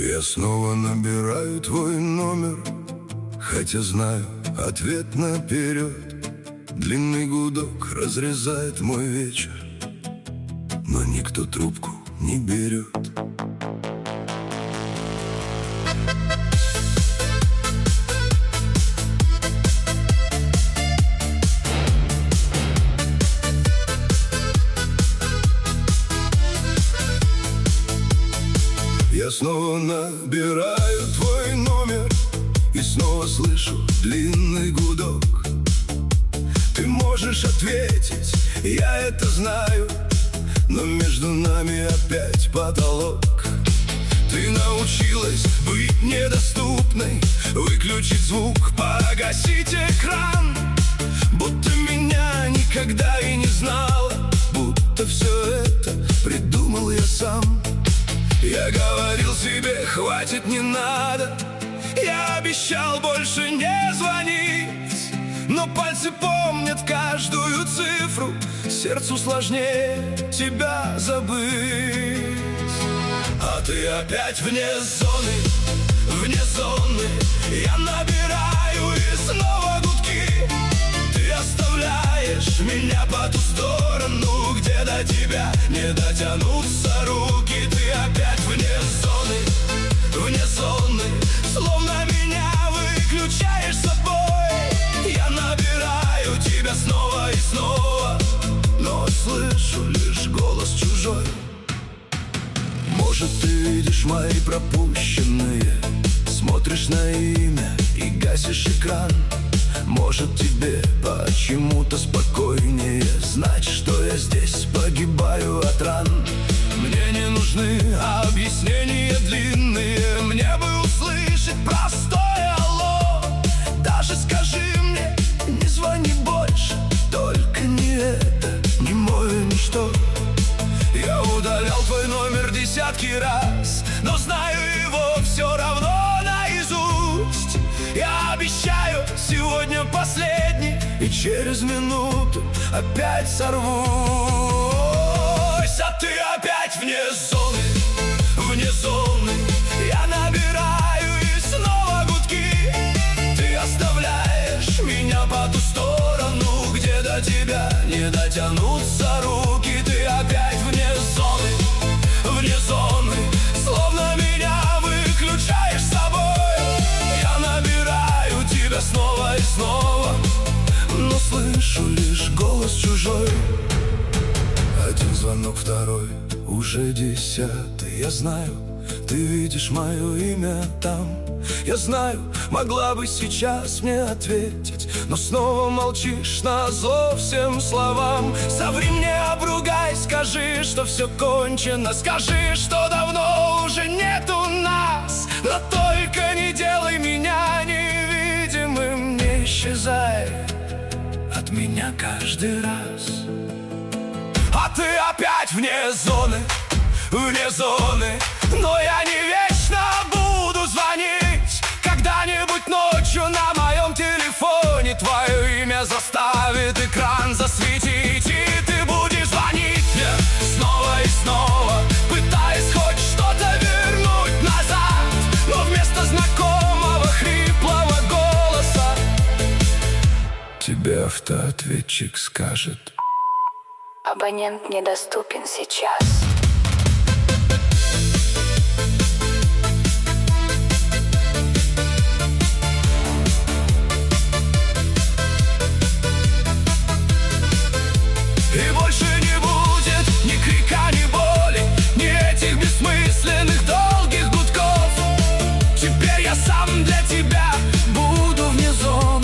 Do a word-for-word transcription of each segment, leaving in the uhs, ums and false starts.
Я снова набираю твой номер, хотя знаю ответ наперед. Длинный гудок разрезает мой вечер, но никто трубку не берет. Я снова набираю твой номер и снова слышу длинный гудок. Ты можешь ответить, я это знаю, но между нами опять потолок. Ты научилась быть недоступной, выключить звук, погасить экран. Будто меня никогда и не знала, будто все это придумал я сам. Я говорил себе, хватит, не надо. Я обещал больше не звонить, но пальцы помнят каждую цифру. Сердцу сложнее тебя забыть. А ты опять вне зоны, вне зоны. Я набираю и снова гудки. Ты оставляешь меня по ту сторону, где до тебя не дотянутся руки. Ты опять вне зоны, вне зоны. Словно меня выключаешь собой. Я набираю тебя снова и снова, но слышу лишь голос чужой. Может, ты видишь мои пропущенные, смотришь на имя и гасишь экран. Может, тебе почему-то спокойнее знать, что я здесь погибаю от ран. Мне не нужны объяснения длинные, мне бы услышать простое алло. Даже скажи мне, не звони больше, только не это, не мое ничто. Я удалял твой номер десятки раз, но знаю его все равно наизусть. Я обещаю, сегодня последний, и через минуту опять сорвусь. А ты опять вне зоны, вне зоны. Я набираю и снова гудки. Ты оставляешь меня по ту сторону, где до тебя не дотянутся руки. Ты опять вне зоны, вне зоны. Словно меня выключаешь собой. Я набираю тебя снова и снова, но слышу лишь голос чужой. Один звонок, второй, уже десятый. Я знаю, ты видишь мое имя там. Я знаю, могла бы сейчас мне ответить, но снова молчишь назло всем словам. Соври мне, обругай, скажи, что все кончено. Скажи, что давно уже нету нас. Но только не делай меня невидимым, не исчезай от меня каждый раз. А ты опять вне зоны, вне зоны. Но я не вечно буду звонить. Когда-нибудь ночью на моем телефоне твое имя заставит экран засветить. И ты будешь звонить мне снова и снова, пытаясь хоть что-то вернуть назад. Но вместо знакомого хриплого голоса тебе автоответчик скажет: абонент недоступен сейчас. И больше не будет ни крика, ни боли, ни этих бессмысленных долгих гудков. Теперь я сам для тебя буду вне зоны,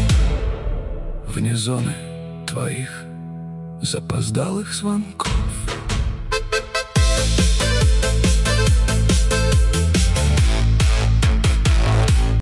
вне зоны твоих запоздалых звонков.